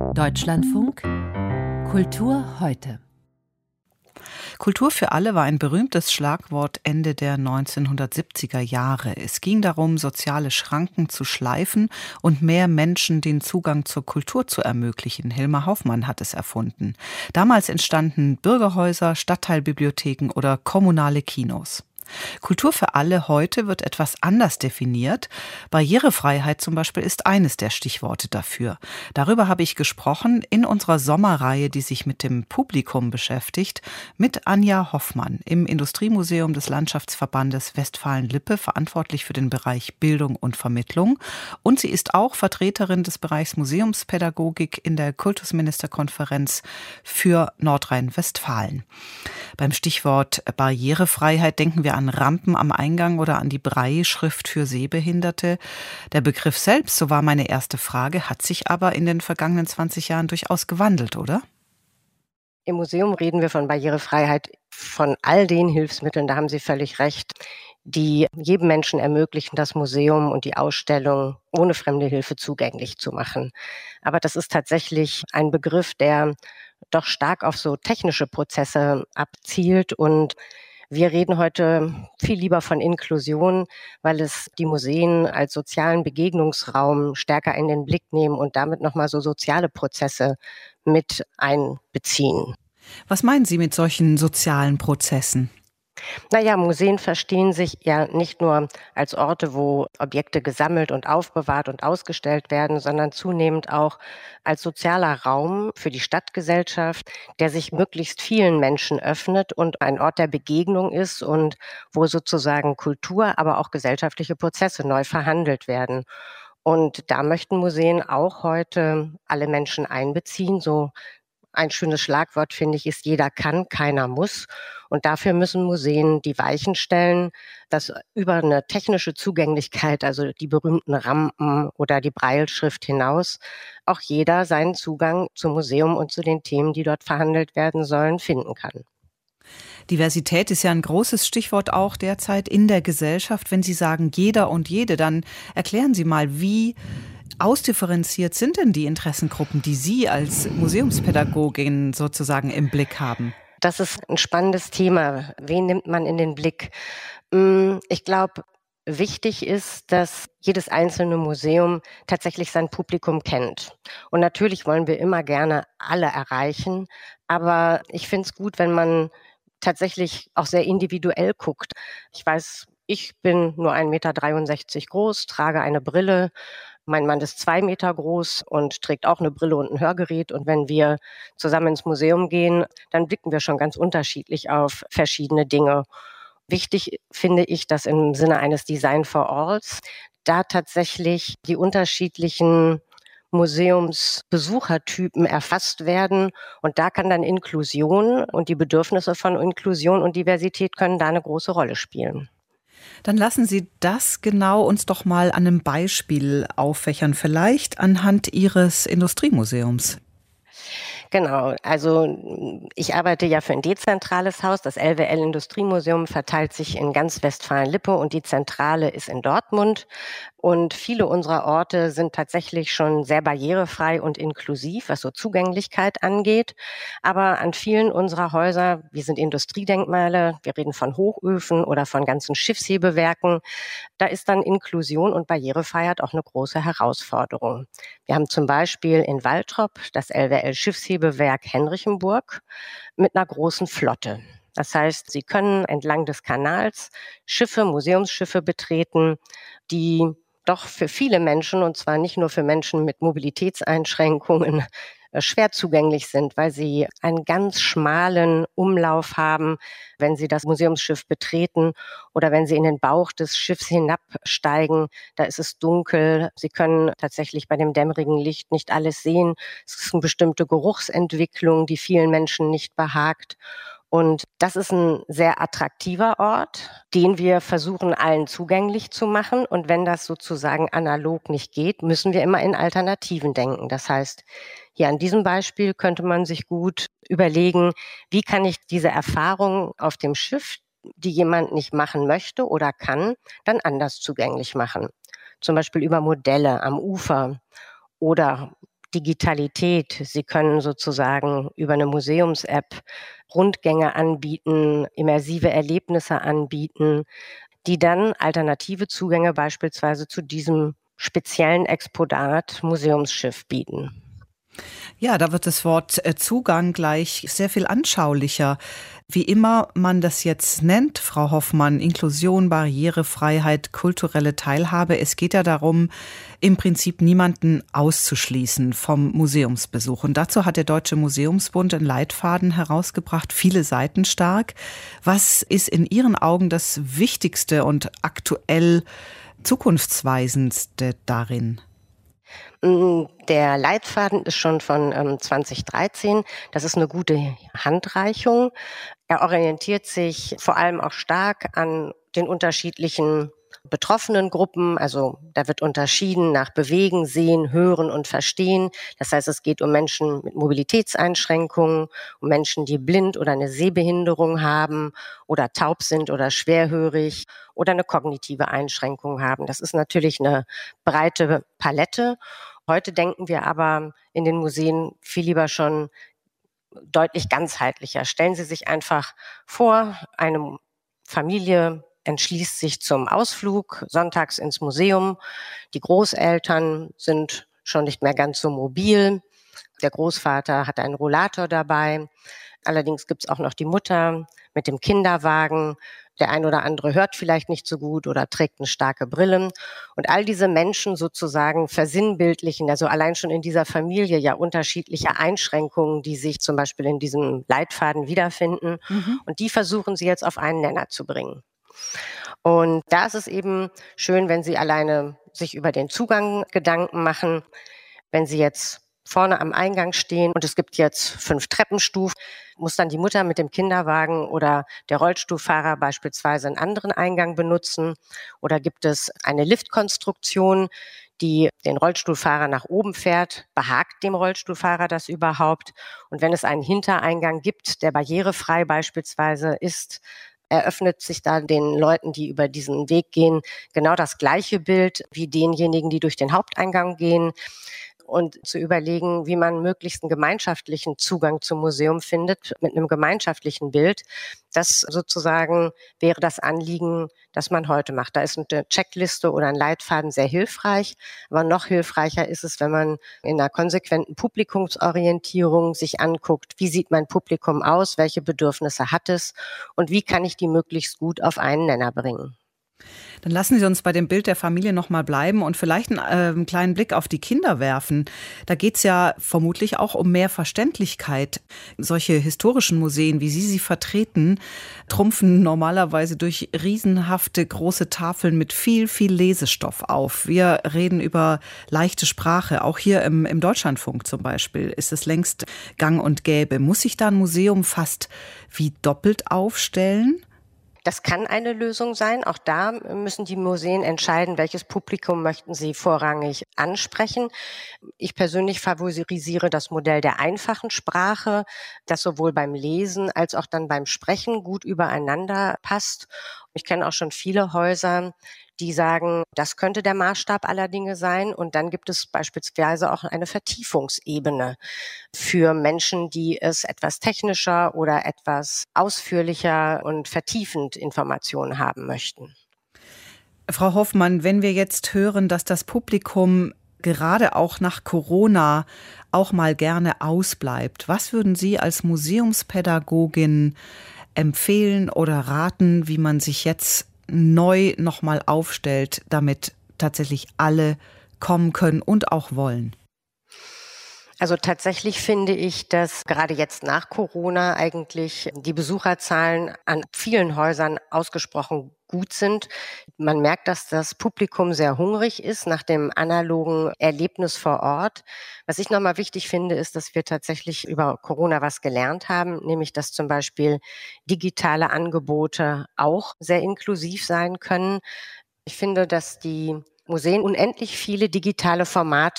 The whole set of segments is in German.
Deutschlandfunk Kultur heute. Kultur für alle war ein berühmtes Schlagwort Ende der 1970er Jahre. Es ging darum, soziale Schranken zu schleifen und mehr Menschen den Zugang zur Kultur zu ermöglichen. Hilmar Hoffmann hat es erfunden. Damals entstanden Bürgerhäuser, Stadtteilbibliotheken oder kommunale Kinos. Kultur für alle heute wird etwas anders definiert. Barrierefreiheit zum Beispiel ist eines der Stichworte dafür. Darüber habe ich gesprochen in unserer Sommerreihe, die sich mit dem Publikum beschäftigt, mit Anja Hoffmann im Industriemuseum des Landschaftsverbandes Westfalen-Lippe, verantwortlich für den Bereich Bildung und Vermittlung. Und sie ist auch Vertreterin des Bereichs Museumspädagogik in der Kultusministerkonferenz für Nordrhein-Westfalen. Beim Stichwort Barrierefreiheit denken wir an Rampen am Eingang oder an die Brailleschrift für Sehbehinderte. Der Begriff selbst, so war meine erste Frage, hat sich aber in den vergangenen 20 Jahren durchaus gewandelt, oder? Im Museum reden wir von Barrierefreiheit von all den Hilfsmitteln, da haben Sie völlig recht, die jedem Menschen ermöglichen, das Museum und die Ausstellung ohne fremde Hilfe zugänglich zu machen. Aber das ist tatsächlich ein Begriff, der doch stark auf so technische Prozesse abzielt, und wir reden heute viel lieber von Inklusion, weil es die Museen als sozialen Begegnungsraum stärker in den Blick nehmen und damit nochmal so soziale Prozesse mit einbeziehen. Was meinen Sie mit solchen sozialen Prozessen? Naja, Museen verstehen sich ja nicht nur als Orte, wo Objekte gesammelt und aufbewahrt und ausgestellt werden, sondern zunehmend auch als sozialer Raum für die Stadtgesellschaft, der sich möglichst vielen Menschen öffnet und ein Ort der Begegnung ist und wo sozusagen Kultur, aber auch gesellschaftliche Prozesse neu verhandelt werden. Und da möchten Museen auch heute alle Menschen einbeziehen. So ein schönes Schlagwort, finde ich, ist: Jeder kann, keiner muss. Und dafür müssen Museen die Weichen stellen, dass über eine technische Zugänglichkeit, also die berühmten Rampen oder die Brailleschrift hinaus, auch jeder seinen Zugang zum Museum und zu den Themen, die dort verhandelt werden sollen, finden kann. Diversität ist ja ein großes Stichwort auch derzeit in der Gesellschaft. Wenn Sie sagen jeder und jede, dann erklären Sie mal, wie ausdifferenziert sind denn die Interessengruppen, die Sie als Museumspädagogin sozusagen im Blick haben? Das ist ein spannendes Thema. Wen nimmt man in den Blick? Ich glaube, wichtig ist, dass jedes einzelne Museum tatsächlich sein Publikum kennt. Und natürlich wollen wir immer gerne alle erreichen, aber ich finde es gut, wenn man tatsächlich auch sehr individuell guckt. Ich weiß, ich bin nur 1,63 Meter groß, trage eine Brille. Mein Mann ist 2 Meter groß und trägt auch eine Brille und ein Hörgerät. Und wenn wir zusammen ins Museum gehen, dann blicken wir schon ganz unterschiedlich auf verschiedene Dinge. Wichtig finde ich, dass im Sinne eines Design for Alls da tatsächlich die unterschiedlichen Museumsbesuchertypen erfasst werden. Und da kann dann Inklusion und die Bedürfnisse von Inklusion und Diversität können da eine große Rolle spielen. Dann lassen Sie das genau uns doch mal an einem Beispiel auffächern, vielleicht anhand Ihres Industriemuseums. Genau, also ich arbeite ja für ein dezentrales Haus. Das LWL Industriemuseum verteilt sich in ganz Westfalen-Lippe und die Zentrale ist in Dortmund. Und viele unserer Orte sind tatsächlich schon sehr barrierefrei und inklusiv, was so Zugänglichkeit angeht. Aber an vielen unserer Häuser, wir sind Industriedenkmale, wir reden von Hochöfen oder von ganzen Schiffshebewerken, da ist dann Inklusion und Barrierefreiheit auch eine große Herausforderung. Wir haben zum Beispiel in Waltrop das LWL Schiffshebewerk Henrichenburg mit einer großen Flotte. Das heißt, Sie können entlang des Kanals Schiffe, Museumsschiffe betreten, die doch für viele Menschen, und zwar nicht nur für Menschen mit Mobilitätseinschränkungen, schwer zugänglich sind, weil sie einen ganz schmalen Umlauf haben, wenn sie das Museumsschiff betreten oder wenn sie in den Bauch des Schiffs hinabsteigen. Da ist es dunkel. Sie können tatsächlich bei dem dämmerigen Licht nicht alles sehen. Es ist eine bestimmte Geruchsentwicklung, die vielen Menschen nicht behagt. Und das ist ein sehr attraktiver Ort, den wir versuchen, allen zugänglich zu machen. Und wenn das sozusagen analog nicht geht, müssen wir immer in Alternativen denken. Das heißt, hier an diesem Beispiel könnte man sich gut überlegen, wie kann ich diese Erfahrung auf dem Schiff, die jemand nicht machen möchte oder kann, dann anders zugänglich machen. Zum Beispiel über Modelle am Ufer oder Digitalität. Sie können sozusagen über eine Museums-App Rundgänge anbieten, immersive Erlebnisse anbieten, die dann alternative Zugänge beispielsweise zu diesem speziellen Exponat Museumsschiff bieten. Ja, da wird das Wort Zugang gleich sehr viel anschaulicher. Wie immer man das jetzt nennt, Frau Hoffmann, Inklusion, Barrierefreiheit, kulturelle Teilhabe, es geht ja darum, im Prinzip niemanden auszuschließen vom Museumsbesuch. Und dazu hat der Deutsche Museumsbund einen Leitfaden herausgebracht, viele Seiten stark. Was ist in Ihren Augen das Wichtigste und aktuell zukunftsweisendste darin? Der Leitfaden ist schon von 2013. Das ist eine gute Handreichung. Er orientiert sich vor allem auch stark an den unterschiedlichen betroffenen Gruppen. Also da wird unterschieden nach Bewegen, Sehen, Hören und Verstehen. Das heißt, es geht um Menschen mit Mobilitätseinschränkungen, um Menschen, die blind oder eine Sehbehinderung haben oder taub sind oder schwerhörig oder eine kognitive Einschränkung haben. Das ist natürlich eine breite Palette. Heute denken wir aber in den Museen viel lieber schon deutlich ganzheitlicher. Stellen Sie sich einfach vor, eine Familie entschließt sich zum Ausflug sonntags ins Museum. Die Großeltern sind schon nicht mehr ganz so mobil. Der Großvater hat einen Rollator dabei. Allerdings gibt es auch noch die Mutter mit dem Kinderwagen. Der ein oder andere hört vielleicht nicht so gut oder trägt eine starke Brille. Und all diese Menschen sozusagen versinnbildlichen, also allein schon in dieser Familie ja unterschiedliche Einschränkungen, die sich zum Beispiel in diesem Leitfaden wiederfinden. Mhm. Und die versuchen sie jetzt auf einen Nenner zu bringen. Und da ist es eben schön, wenn Sie alleine sich über den Zugang Gedanken machen. Wenn Sie jetzt vorne am Eingang stehen und es gibt jetzt 5 Treppenstufen, muss dann die Mutter mit dem Kinderwagen oder der Rollstuhlfahrer beispielsweise einen anderen Eingang benutzen? Oder gibt es eine Liftkonstruktion, die den Rollstuhlfahrer nach oben fährt? Behagt dem Rollstuhlfahrer das überhaupt? Und wenn es einen Hintereingang gibt, der barrierefrei beispielsweise ist, eröffnet sich da den Leuten, die über diesen Weg gehen, genau das gleiche Bild wie denjenigen, die durch den Haupteingang gehen. Und zu überlegen, wie man möglichst einen gemeinschaftlichen Zugang zum Museum findet, mit einem gemeinschaftlichen Bild. Das sozusagen wäre das Anliegen, das man heute macht. Da ist eine Checkliste oder ein Leitfaden sehr hilfreich, aber noch hilfreicher ist es, wenn man in einer konsequenten Publikumsorientierung sich anguckt, wie sieht mein Publikum aus, welche Bedürfnisse hat es und wie kann ich die möglichst gut auf einen Nenner bringen. Dann lassen Sie uns bei dem Bild der Familie noch mal bleiben und vielleicht einen kleinen Blick auf die Kinder werfen. Da geht es ja vermutlich auch um mehr Verständlichkeit. Solche historischen Museen, wie Sie sie vertreten, trumpfen normalerweise durch riesenhafte große Tafeln mit viel, viel Lesestoff auf. Wir reden über leichte Sprache. Auch hier im Deutschlandfunk zum Beispiel ist es längst gang und gäbe. Muss sich da ein Museum fast wie doppelt aufstellen? Das kann eine Lösung sein. Auch da müssen die Museen entscheiden, welches Publikum möchten sie vorrangig ansprechen. Ich persönlich favorisiere das Modell der einfachen Sprache, das sowohl beim Lesen als auch dann beim Sprechen gut übereinander passt. Ich kenne auch schon viele Häuser, die sagen, das könnte der Maßstab aller Dinge sein. Und dann gibt es beispielsweise auch eine Vertiefungsebene für Menschen, die es etwas technischer oder etwas ausführlicher und vertiefend Informationen haben möchten. Frau Hoffmann, wenn wir jetzt hören, dass das Publikum gerade auch nach Corona auch mal gerne ausbleibt, was würden Sie als Museumspädagogin empfehlen oder raten, wie man sich jetzt neu nochmal aufstellt, damit tatsächlich alle kommen können und auch wollen? Also tatsächlich finde ich, dass gerade jetzt nach Corona eigentlich die Besucherzahlen an vielen Häusern ausgesprochen gut sind. Man merkt, dass das Publikum sehr hungrig ist nach dem analogen Erlebnis vor Ort. Was ich nochmal wichtig finde, ist, dass wir tatsächlich über Corona was gelernt haben, nämlich dass zum Beispiel digitale Angebote auch sehr inklusiv sein können. Ich finde, dass die Museen unendlich viele digitale Formate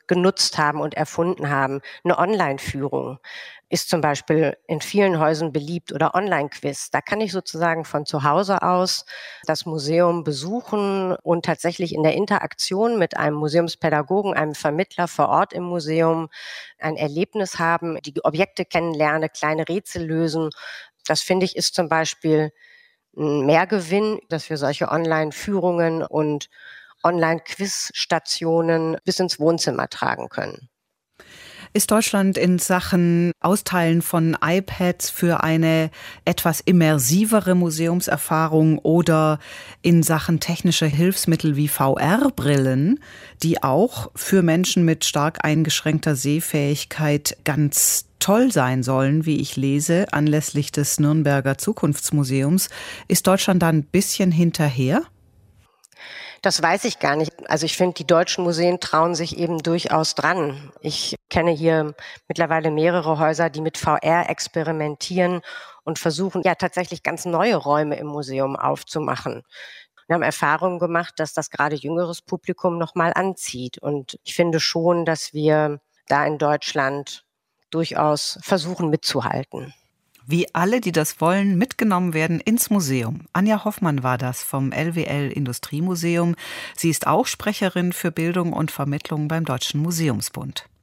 genutzt haben und erfunden haben. Eine Online-Führung ist zum Beispiel in vielen Häusern beliebt oder Online-Quiz. Da kann ich sozusagen von zu Hause aus das Museum besuchen und tatsächlich in der Interaktion mit einem Museumspädagogen, einem Vermittler vor Ort im Museum ein Erlebnis haben, die Objekte kennenlernen, kleine Rätsel lösen. Das finde ich ist zum Beispiel ein Mehrgewinn, dass wir solche Online-Führungen und Online-Quiz-Stationen bis ins Wohnzimmer tragen können. Ist Deutschland in Sachen Austeilen von iPads für eine etwas immersivere Museumserfahrung oder in Sachen technische Hilfsmittel wie VR-Brillen, die auch für Menschen mit stark eingeschränkter Sehfähigkeit ganz toll sein sollen, wie ich lese, anlässlich des Nürnberger Zukunftsmuseums, ist Deutschland da ein bisschen hinterher? Das weiß ich gar nicht. Also ich finde, die deutschen Museen trauen sich eben durchaus dran. Ich kenne hier mittlerweile mehrere Häuser, die mit VR experimentieren und versuchen, ja tatsächlich ganz neue Räume im Museum aufzumachen. Wir haben Erfahrungen gemacht, dass das gerade jüngeres Publikum nochmal anzieht. Und ich finde schon, dass wir da in Deutschland durchaus versuchen mitzuhalten. Wie alle, die das wollen, mitgenommen werden ins Museum. Anja Hoffmann war das vom LWL Industriemuseum. Sie ist auch Sprecherin für Bildung und Vermittlung beim Deutschen Museumsbund.